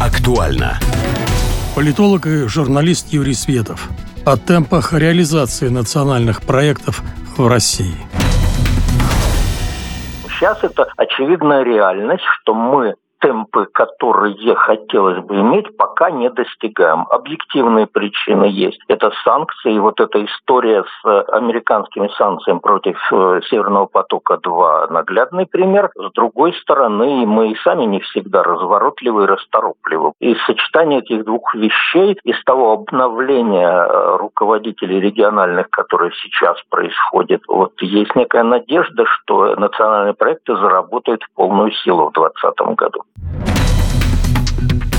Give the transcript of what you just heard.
Актуально. Политолог и журналист Юрий Светов о темпах реализации национальных проектов в России. Сейчас это очевидная реальность, что мы темпы, которые хотелось бы иметь, пока не достигаем. Объективные причины есть. Это санкции, вот эта история с американскими санкциями против Северного потока-2 наглядный пример. С другой стороны, мы и сами не всегда разворотливы и расторопливы. И сочетание этих двух вещей из того обновления руководителей региональных, которое сейчас происходит, вот есть некая надежда, что национальные проекты заработают в полную силу в 2020 году.